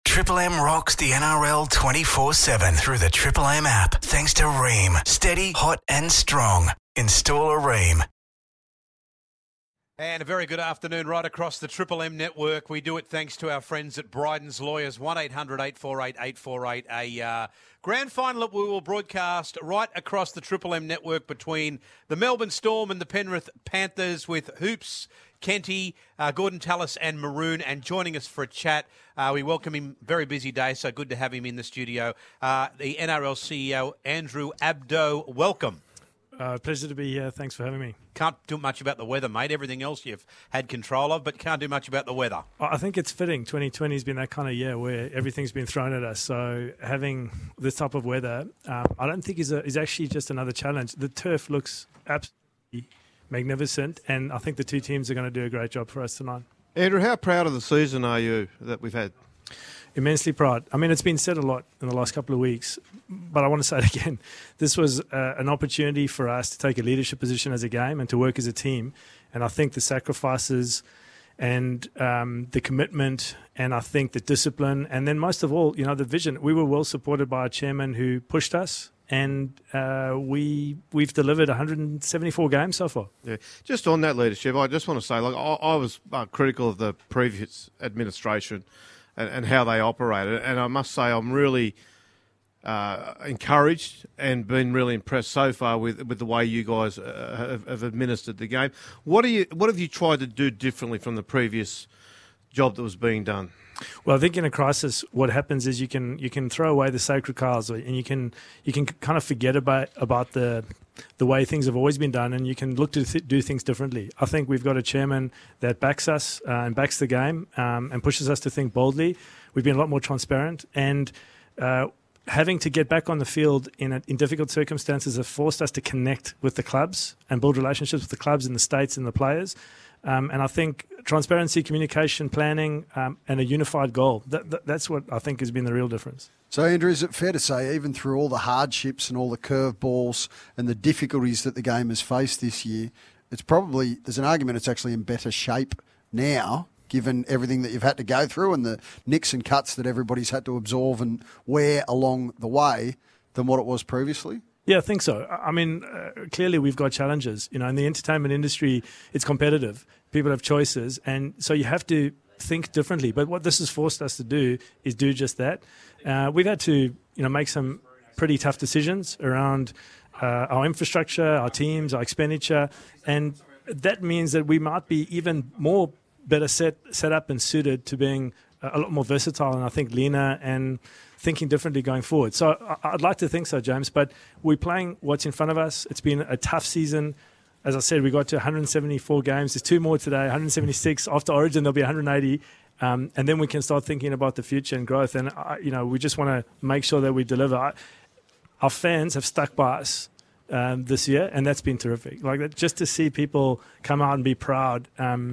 Triple M rocks the NRL 24/7 through the Triple M app. Thanks to Rheem. Steady, hot and strong. Install a Rheem. And a very good afternoon right across the Triple M network. We do it thanks to our friends at Bryden's Lawyers, 1-800-848-848. A grand final that we will broadcast right across the Triple M network between the Melbourne Storm and the Penrith Panthers with Hoops, Kenty, Gordon Tallis and Maroon, and joining us for a chat. We welcome him, very busy day, so good to have him in the studio. The NRL CEO, Andrew Abdo, welcome. Pleasure to be here. Thanks for having me. Can't do much about the weather, mate. Everything else you've had control of, but can't do much about the weather. I think it's fitting. 2020 has been that kind of year where everything's been thrown at us. So having this type of weather, I don't think is actually just another challenge. The turf looks absolutely magnificent, and I think the two teams are going to do a great job for us tonight. Andrew, how proud of the season are you that we've had? Immensely proud. I mean, it's been said a lot in the last couple of weeks, but I want to say it again. This was an opportunity for us to take a leadership position as a game and to work as a team. And I think the sacrifices and the commitment, and I think the discipline, and then most of all, the vision. We were well supported by a chairman who pushed us, and we've delivered 174 games so far. Yeah, just on that leadership, I just want to say, I was critical of the previous administration and how they operated. And I must say I'm really encouraged and been really impressed so far with the way you guys have administered the game. What have you tried to do differently from the previous job that was being done? Well, I think in a crisis, what happens is you can throw away the sacred cows, and you can kind of forget about the way things have always been done, and you can look to do things differently. I think we've got a chairman that backs us and backs the game and pushes us to think boldly. We've been a lot more transparent, and having to get back on the field in difficult circumstances have forced us to connect with the clubs and build relationships with the clubs and the states and the players. And I think transparency, communication, planning, and a unified goal, that's what I think has been the real difference. So, Andrew, is it fair to say, even through all the hardships and all the curveballs and the difficulties that the game has faced this year, there's an argument it's actually in better shape now, given everything that you've had to go through and the nicks and cuts that everybody's had to absorb and wear along the way, than what it was previously? Yeah, I think so. I mean, clearly we've got challenges. In the entertainment industry, it's competitive. People have choices, and so you have to think differently. But what this has forced us to do is do just that. We've had to, make some pretty tough decisions around our infrastructure, our teams, our expenditure, and that means that we might be even more better set up and suited to being a lot more versatile, and I think leaner and thinking differently going forward. So I'd like to think so, James, but we're playing what's in front of us. It's been a tough season. As I said, we got to 174 games. There's two more today, 176. After Origin, there'll be 180. And then we can start thinking about the future and growth. And, we just want to make sure that we deliver. Our fans have stuck by us this year, and that's been terrific. Just to see people come out and be proud.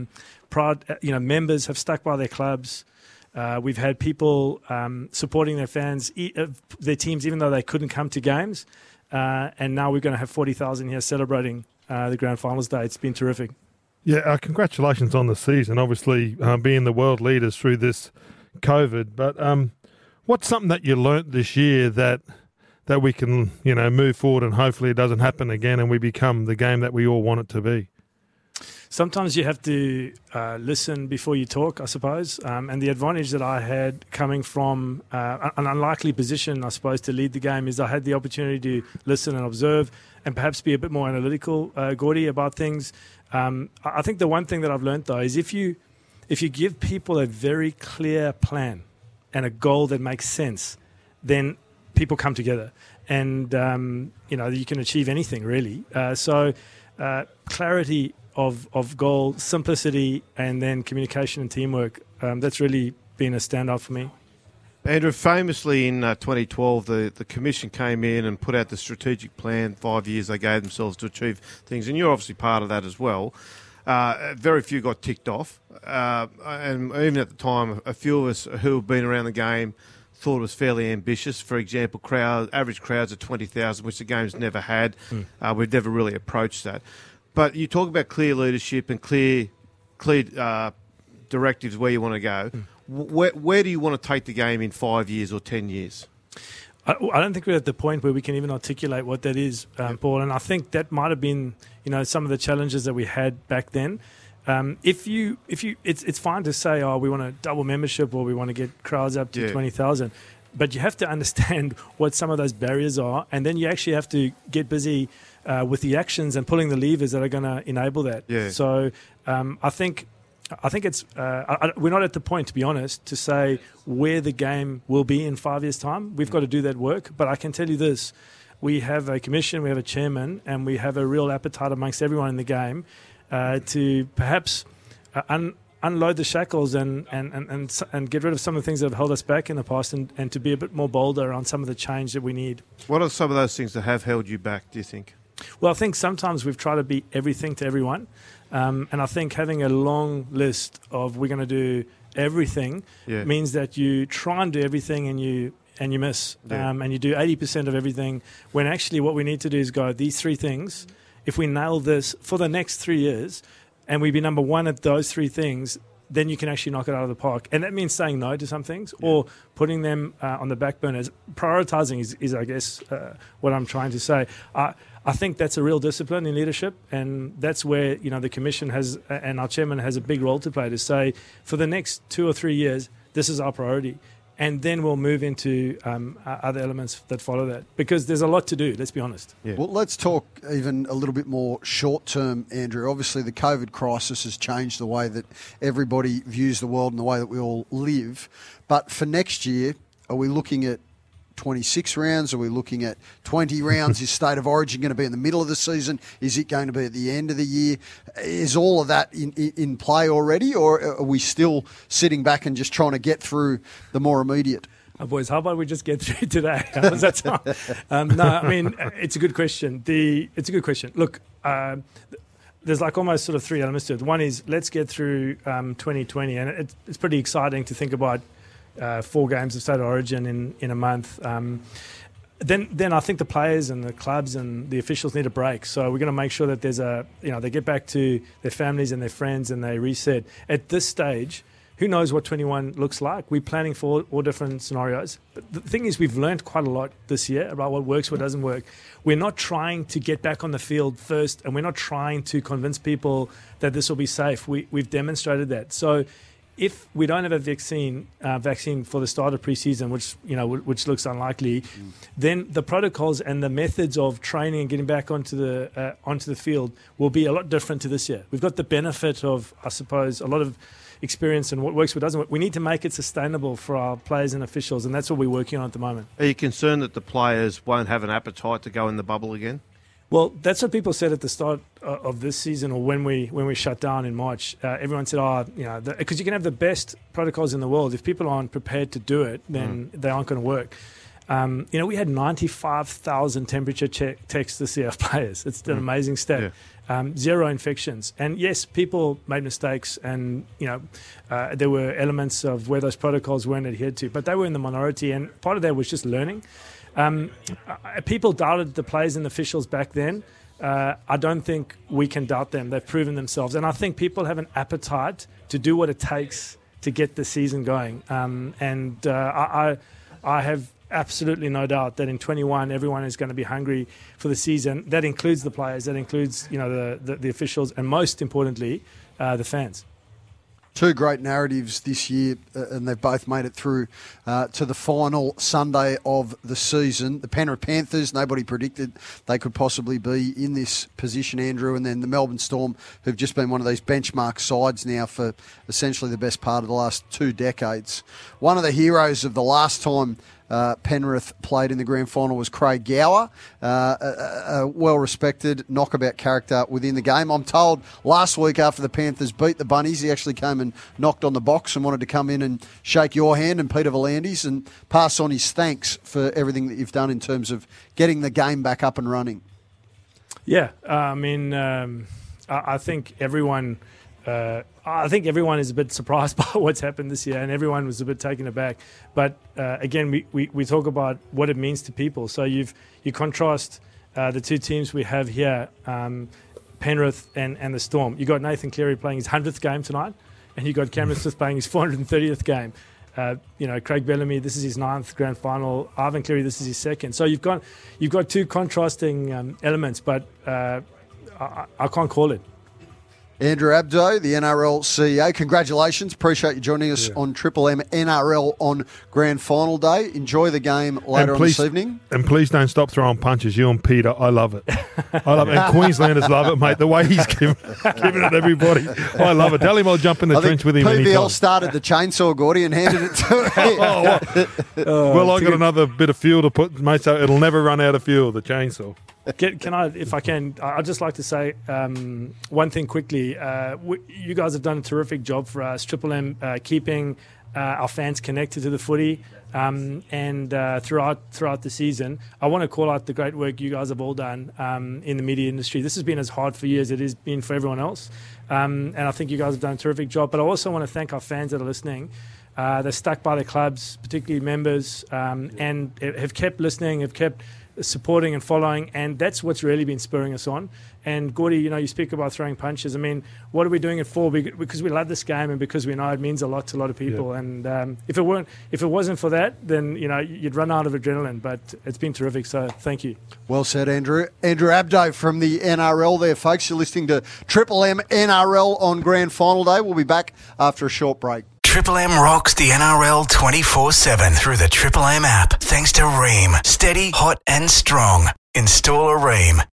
Members have stuck by their clubs. We've had people supporting their fans, their teams, even though they couldn't come to games. And now we're going to have 40,000 here celebrating the Grand Finals Day. It's been terrific. Yeah, congratulations on the season, obviously being the world leaders through this COVID. But what's something that you learnt this year that we can, move forward and hopefully it doesn't happen again and we become the game that we all want it to be? Sometimes you have to listen before you talk, I suppose. And the advantage that I had coming from an unlikely position, I suppose, to lead the game is I had the opportunity to listen and observe and perhaps be a bit more analytical, Gordy, about things. I think the one thing that I've learned, though, is if you give people a very clear plan and a goal that makes sense, then people come together. And, you can achieve anything, really. So clarity of goal, simplicity, and then communication and teamwork. That's really been a standout for me. Andrew, famously in 2012, the Commission came in and put out the strategic plan. 5 years they gave themselves to achieve things, and you're obviously part of that as well. Very few got ticked off, and even at the time, a few of us who have been around the game thought it was fairly ambitious. For example, average crowds of 20,000, which the game's never had. We've never really approached that. But you talk about clear leadership and clear directives where you want to go. Where do you want to take the game in 5 years or 10 years? I don't think we're at the point where we can even articulate what that is, Paul. And I think that might have been, some of the challenges that we had back then. It's fine to say, we want to double membership or we want to get crowds up to 20,000, but you have to understand what some of those barriers are, and then you actually have to get busy with the actions and pulling the levers that are going to enable that. Yeah. So I think it's we're not at the point, to be honest, to say where the game will be in 5 years' time. We've got to do that work. But I can tell you this. We have a commission, we have a chairman, and we have a real appetite amongst everyone in the game to perhaps unload the shackles and get rid of some of the things that have held us back in the past and to be a bit more bolder on some of the change that we need. What are some of those things that have held you back, do you think? Well, I think sometimes we've tried to be everything to everyone. And I think having a long list of we're going to do everything means that you try and do everything and you miss. And you do 80% of everything when actually what we need to do is go, these three things, if we nail this for the next 3 years and we be number one at those three things, then you can actually knock it out of the park. And that means saying no to some things or putting them on the back burners. Prioritising is I guess, what I'm trying to say. I think that's a real discipline in leadership, and that's where the commission has and our chairman has a big role to play to say, for the next 2 or 3 years, this is our priority. And then we'll move into other elements that follow that. Because there's a lot to do, let's be honest. Yeah. Well, let's talk even a little bit more short-term, Andrew. Obviously, the COVID crisis has changed the way that everybody views the world and the way that we all live. But for next year, are we looking at 26 rounds? Are we looking at 20 rounds? Is State of Origin going to be in the middle of the season? Is it going to be at the end of the year? Is all of that in play already, or are we still sitting back and just trying to get through the more immediate? Boys, how about we just get through today? How does that sound? No, I mean, it's a good question. It's a good question. Look, there's like almost sort of three elements to it. One is let's get through 2020, and it's pretty exciting to think about 4 games of State of Origin in a month. Then I think the players and the clubs and the officials need a break. So we're going to make sure that there's they get back to their families and their friends and they reset. At this stage, who knows what 21 looks like? We're planning for all different scenarios. But the thing is, we've learned quite a lot this year about what works, what doesn't work. We're not trying to get back on the field first, and we're not trying to convince people that this will be safe. We've demonstrated that. So if we don't have a vaccine for the start of pre-season, which looks unlikely, then the protocols and the methods of training and getting back onto the field will be a lot different to this year. We've got the benefit of, I suppose, a lot of experience in what works, what doesn't work. We need to make it sustainable for our players and officials, and that's what we're working on at the moment. Are you concerned that the players won't have an appetite to go in the bubble again? Well, that's what people said at the start of this season, or when we shut down in March. Everyone said, because you can have the best protocols in the world. If people aren't prepared to do it, then they aren't going to work. We had 95,000 temperature checks this year of players. It's an amazing stat. Yeah. 0 infections. And yes, people made mistakes, and there were elements of where those protocols weren't adhered to, but they were in the minority, and part of that was just learning. People doubted the players and officials back then. I don't think we can doubt them. They've proven themselves. And I think people have an appetite to do what it takes to get the season going. I have absolutely no doubt that in 21, everyone is going to be hungry for the season. That includes the players. That includes the officials. And most importantly, the fans. 2 great narratives this year, and they've both made it through to the final Sunday of the season. The Penrith Panthers, nobody predicted they could possibly be in this position, Andrew, and then the Melbourne Storm, who've just been one of these benchmark sides now for essentially the best part of the last 2 decades. One of the heroes of the last time Penrith played in the grand final was Craig Gower, a well-respected knockabout character within the game. I'm told last week after the Panthers beat the Bunnies, he actually came and knocked on the box and wanted to come in and shake your hand and Peter Volandi's and pass on his thanks for everything that you've done in terms of getting the game back up and running. Yeah, I think everyone... is a bit surprised by what's happened this year, and everyone was a bit taken aback. But again, we talk about what it means to people. So you contrast the 2 teams we have here, Penrith and the Storm. You got Nathan Cleary playing his 100th game tonight. and you got Cameron Smith playing his 430th game. Craig Bellamy, this is his 9th grand final. Ivan Cleary, this is his 2nd. So you've got two contrasting elements, but I can't call it. Andrew Abdo, the NRL CEO, congratulations. Appreciate you joining us on Triple M NRL on Grand Final Day. Enjoy the game later on this evening. And please don't stop throwing punches. You and Peter, I love it. I love it. And Queenslanders love it, mate. The way he's giving it everybody. I love it. Tell him I'll jump in the trench with him anytime. PVL started the chainsaw, Gordy, and handed it to him. Well, I got another bit of fuel to put, mate, so it'll never run out of fuel, the chainsaw. Can I, if I can, I'd just like to say one thing quickly. You guys have done a terrific job for us, Triple M, keeping our fans connected to the footy and throughout the season. I want to call out the great work you guys have all done in the media industry. This has been as hard for you as it has been for everyone else. And I think you guys have done a terrific job. But I also want to thank our fans that are listening. They're stuck by their clubs, particularly members, and have kept listening, have kept supporting and following, and that's what's really been spurring us on. And Gordy, you speak about throwing punches. I mean, what are we doing it for? Because we love this game and because we know it means a lot to a lot of people. Yeah. And if it wasn't for that, then you'd run out of adrenaline. But it's been terrific. So thank you. Well said, Andrew. Andrew Abdo from the NRL there, folks. You're listening to Triple M NRL on Grand Final Day. We'll be back after a short break. Triple M rocks the NRL 24/7 through the Triple M app. Thanks to Ream. Steady, hot and strong. Install a Ream.